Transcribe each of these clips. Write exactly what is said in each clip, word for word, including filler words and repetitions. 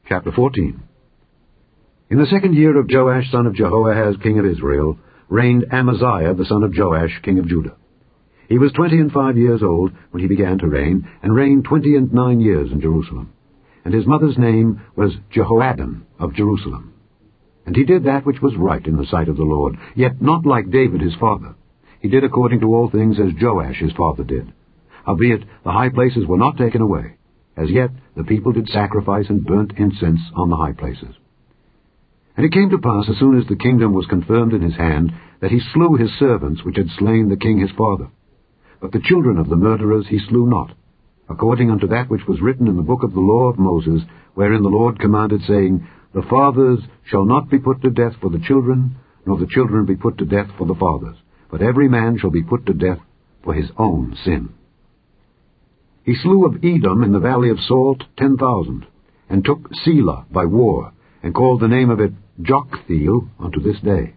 Chapter fourteen. In the second year of Joash son of Jehoahaz king of Israel, reigned Amaziah the son of Joash king of Judah. He was twenty and five years old when he began to reign, and reigned twenty and nine years in Jerusalem. And his mother's name was Jehoaddin of Jerusalem. And he did that which was right in the sight of the Lord, yet not like David his father. He did according to all things as Joash his father did. Howbeit the high places were not taken away. As yet the people did sacrifice and burnt incense on the high places. And it came to pass, as soon as the kingdom was confirmed in his hand, that he slew his servants which had slain the king his father. But the children of the murderers he slew not, according unto that which was written in the book of the law of Moses, wherein the Lord commanded, saying, The fathers shall not be put to death for the children, nor the children be put to death for the fathers, but every man shall be put to death for his own sin. He slew of Edom in the valley of Salt ten thousand, and took Selah by war, and called the name of it Joktheel unto this day.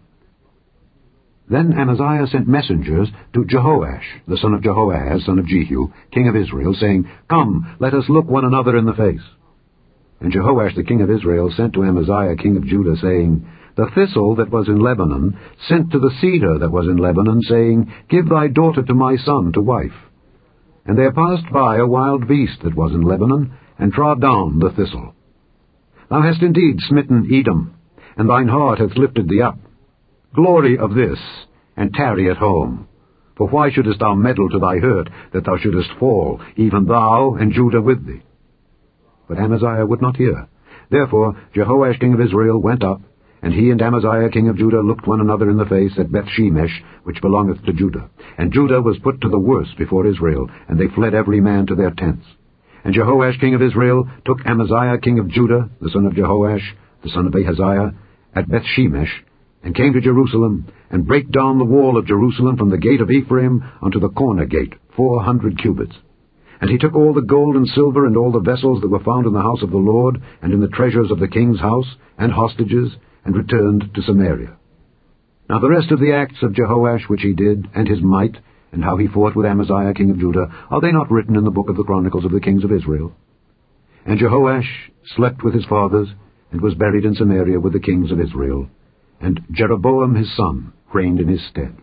Then Amaziah sent messengers to Jehoash, the son of Jehoahaz, son of Jehu, king of Israel, saying, Come, let us look one another in the face. And Jehoash the king of Israel sent to Amaziah king of Judah, saying, The thistle that was in Lebanon sent to the cedar that was in Lebanon, saying, Give thy daughter to my son to wife. And there passed by a wild beast that was in Lebanon, and trod down the thistle. Thou hast indeed smitten Edom, and thine heart hath lifted thee up. Glory of this, and tarry at home. For why shouldest thou meddle to thy hurt, that thou shouldest fall, even thou and Judah with thee? But Amaziah would not hear. Therefore Jehoash king of Israel went up, and he and Amaziah king of Judah looked one another in the face at Bethshemesh, which belongeth to Judah. And Judah was put to the worse before Israel, and they fled every man to their tents. And Jehoash king of Israel took Amaziah king of Judah, the son of Jehoash, the son of Ahaziah, at Bethshemesh, and came to Jerusalem, and brake down the wall of Jerusalem from the gate of Ephraim unto the corner gate, four hundred cubits. And he took all the gold and silver, and all the vessels that were found in the house of the Lord, and in the treasures of the king's house, and hostages, and returned to Samaria. Now the rest of the acts of Jehoash which he did, and his might, and how he fought with Amaziah king of Judah, are they not written in the book of the Chronicles of the kings of Israel? And Jehoash slept with his fathers, and was buried in Samaria with the kings of Israel. And Jeroboam his son reigned in his stead.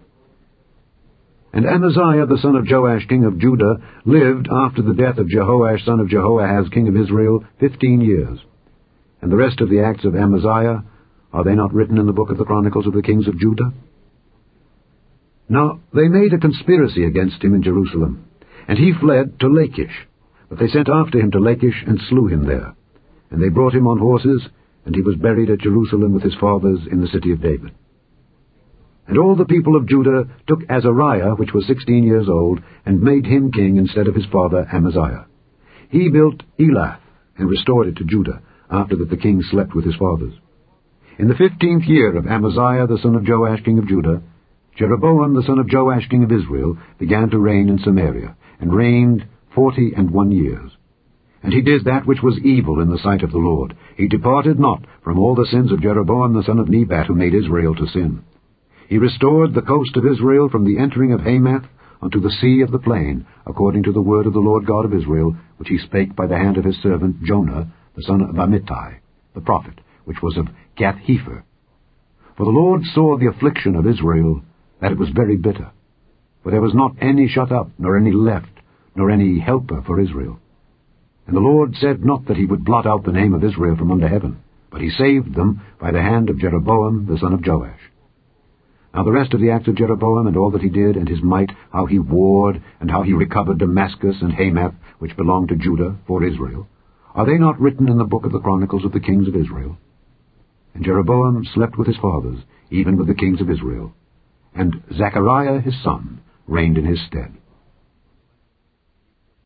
And Amaziah the son of Joash king of Judah lived after the death of Jehoash son of Jehoahaz king of Israel fifteen years. And the rest of the acts of Amaziah, are they not written in the book of the Chronicles of the kings of Judah? Now they made a conspiracy against him in Jerusalem, and he fled to Lachish. But they sent after him to Lachish, and slew him there. And they brought him on horses, and he was buried at Jerusalem with his fathers in the city of David. And all the people of Judah took Azariah, which was sixteen years old, and made him king instead of his father Amaziah. He built Elath, and restored it to Judah, after that the king slept with his fathers. In the fifteenth year of Amaziah the son of Joash king of Judah, Jeroboam the son of Joash king of Israel began to reign in Samaria, and reigned forty and one years. And he did that which was evil in the sight of the Lord. He departed not from all the sins of Jeroboam the son of Nebat, who made Israel to sin. He restored the coast of Israel from the entering of Hamath unto the sea of the plain, according to the word of the Lord God of Israel, which he spake by the hand of his servant Jonah the son of Amittai, the prophet, which was of Gath-hepher. For the Lord saw the affliction of Israel, that it was very bitter. For there was not any shut up, nor any left, nor any helper for Israel. And the Lord said not that he would blot out the name of Israel from under heaven, but he saved them by the hand of Jeroboam the son of Joash. Now the rest of the acts of Jeroboam, and all that he did, and his might, how he warred, and how he recovered Damascus and Hamath, which belonged to Judah, for Israel, are they not written in the book of the Chronicles of the kings of Israel? And Jeroboam slept with his fathers, even with the kings of Israel. And Zechariah his son reigned in his stead.